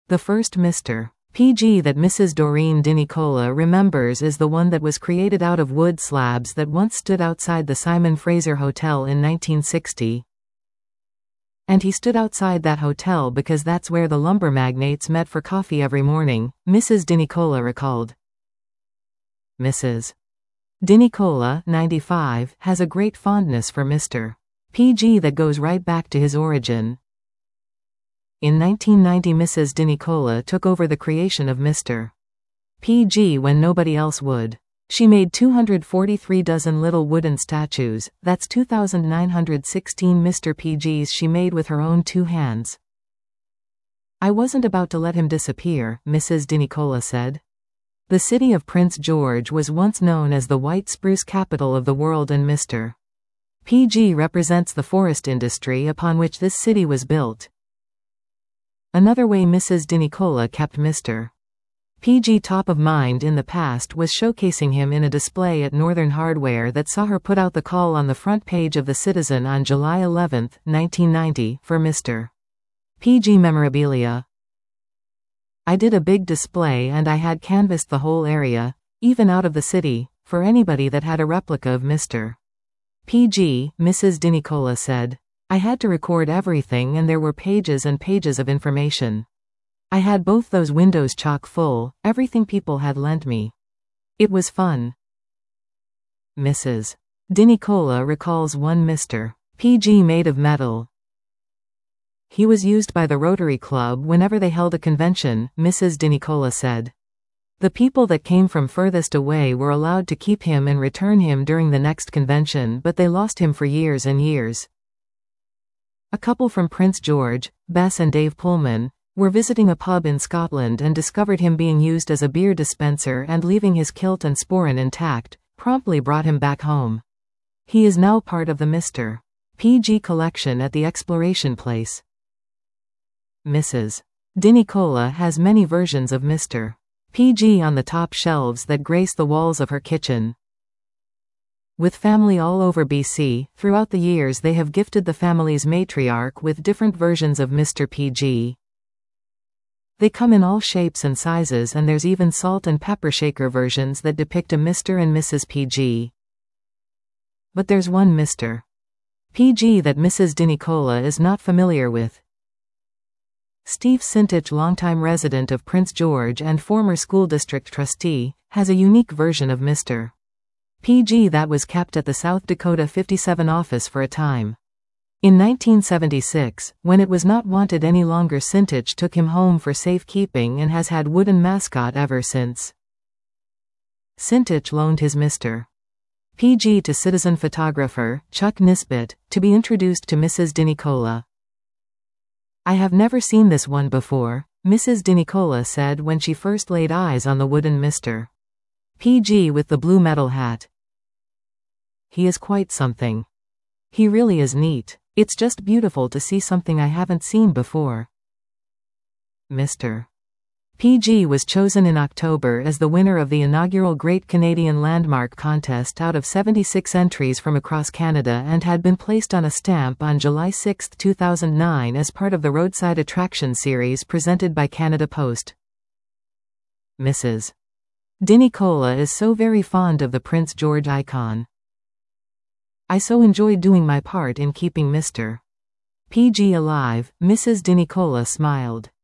The first Mr. PG that Mrs. Doreen DiNicola remembers is the one that was created out of wood slabs that once stood outside the Simon Fraser Hotel in 1960. And he stood outside that hotel because that's where the lumber magnates met for coffee every morning, Mrs. DiNicola recalled. Mrs. DiNicola, 95, has a great fondness for Mr. PG that goes right back to his origin. In 1990, Mrs. DiNicola took over the creation of Mr. PG when nobody else would. She made 243 dozen little wooden statues, that's 2,916 Mr. PGs she made with her own 2 hands. I wasn't about to let him disappear, Mrs. DiNicola said. The city of Prince George was once known as the white spruce capital of the world, and Mr. PG represents the forest industry upon which this city was built. Another way Mrs. DiNicola kept Mr. PG top of mind in the past was showcasing him in a display at Northern Hardware that saw her put out the call on the front page of the Citizen on July 11, 1990, for Mr. PG memorabilia. I did a big display and I had canvassed the whole area, even out of the city, for anybody that had a replica of Mr. PG, Mrs. DiNicola said. I had to record everything and there were pages and pages of information. I had both those windows chock full, everything people had lent me. It was fun. Mrs. DiNicola recalls one Mr. PG made of metal. He was used by the Rotary Club whenever they held a convention, Mrs. DiNicola said. The people that came from furthest away were allowed to keep him and return him during the next convention, but they lost him for years and years. A couple from Prince George, Bess and Dave Pullman, were visiting a pub in Scotland and discovered him being used as a beer dispenser and leaving his kilt and sporran intact, promptly brought him back home. He is now part of the Mr. PG collection at the Exploration Place. Mrs. DiNicola has many versions of Mr. PG on the top shelves that grace the walls of her kitchen. With family all over BC, throughout the years they have gifted the family's matriarch with different versions of Mr. PG. They come in all shapes and sizes, and there's even salt and pepper shaker versions that depict a Mr. and Mrs. PG. But there's one Mr. PG that Mrs. DiNicola is not familiar with. Steve Sintich, longtime resident of Prince George and former school district trustee, has a unique version of Mr. PG that was kept at the South Dakota 57 office for a time. In 1976, when it was not wanted any longer, Sintich took him home for safekeeping and has had wooden mascot ever since. Sintich loaned his Mr. PG to citizen photographer Chuck Nisbet to be introduced to Mrs. DiNicola. I have never seen this one before, Mrs. DiNicola said when she first laid eyes on the wooden Mr. PG with the blue metal hat. He is quite something. He really is neat. It's just beautiful to see something I haven't seen before. Mr. PG was chosen in October as the winner of the inaugural Great Canadian Landmark Contest out of 76 entries from across Canada and had been placed on a stamp on July 6, 2009 as part of the Roadside Attraction series presented by Canada Post. Mrs. DiNicola is so very fond of the Prince George icon. I so enjoyed doing my part in keeping Mr. PG alive, Mrs. DiNicola smiled.